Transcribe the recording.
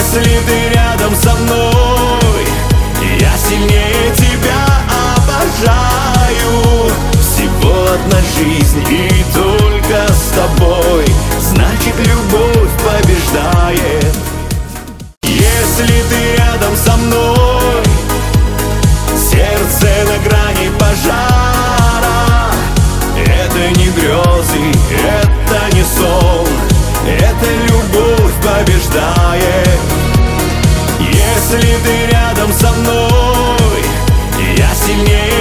Если ты рядом со мной, я сильнее тебя обожаю. Всего одна жизнь и только с тобой, значит, любовь побеждает. Если ты рядом со мной, сердце на грани пожара. Это не грезы, это не сон, это любовь побеждает. Если ты рядом